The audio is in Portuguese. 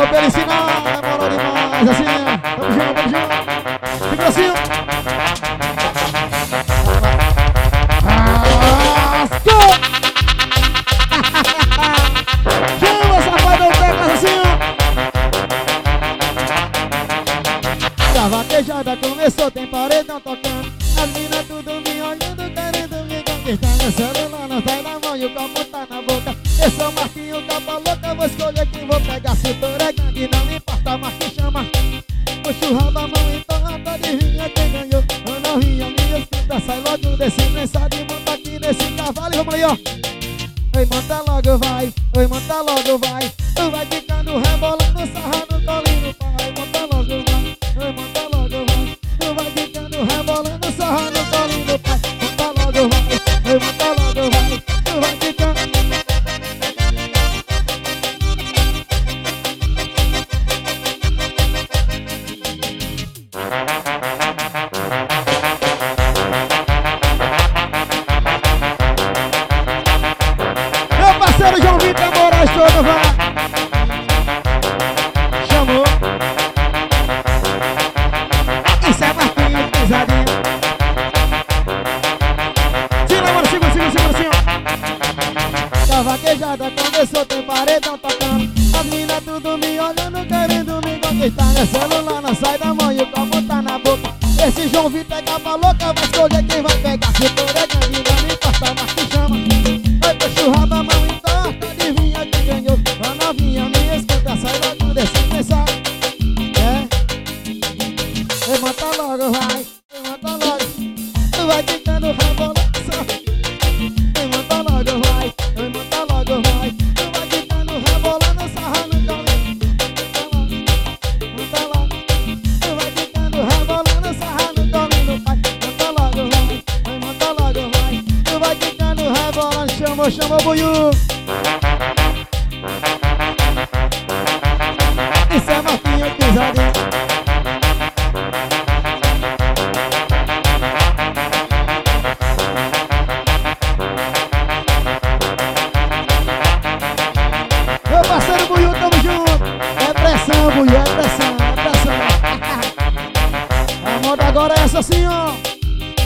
falou pra ele ensinar, demorou demais, assim, ó. Tamo junto, tamo junto. Fica assim, ó. Chama, safadão, pega assim, ó. A vaquejada começou, tem paredão tocando. As minas tudo me olhando, querendo me conquistar. Meu celular não sai na mão e o copo tá na boca. Eu sou Marquinho, capa louca, vou escolher quem vou pegar. Se o touro é grande, não me importa, mas que chama. Puxa o rabo da mão, então adivinha quem ganhou. Eu não ria, minha escuta, sai logo desse prensado e monta aqui nesse cavalo. E vamos aí, ó. Oi, monta logo, vai. Oi, monta logo, vai. Tu vai ficando rebolando, sarrando, colinho, pai. Monta logo, vai. Oi, monta logo, vai. Tu vai ficando rebolando, sarrando, colinho, pai. Monta logo, vai. Oi, monta logo, vai. Tu vai ficando... Meu parceiro João Vitor Moraes todo, vai. Chamou. Isso é Marquinhos, pesadinho. Segura, mano, segura assim, ó. A vaquejada começou, tem paredão tocando. As minas tudo me olhando, querendo me conquistar. Meu celular não sai da mão e o copo tá na boca. Esse João Vitor é capa louca, vai escolher quem vai pegar. Se for é grande, não me importa, mas que chama. Vai puxa o rabo da mão e torta, adivinha quem ganhou. A novinha me escuta, sai logo desse pensar. Levanta logo, vai. Levanta logo. Tu vai ficando rebolando. Levanta logo, vai. Levanta logo, vai. Tu vai ficando rebolando, sarrando o colinho. Levanta logo. Tu vai ficando rebolando, sarrando o colinho, pai. Levanta logo, vai. Levanta logo, vai. Tu vai ficando rebolando. Chamou, chamou o Buiú. Isso é Marquinhos, pesadinho. Meu parceiro Buiú, tamo junto. É pressão, Buiú, é pressão, é pressão. A moda agora é essa assim, ó.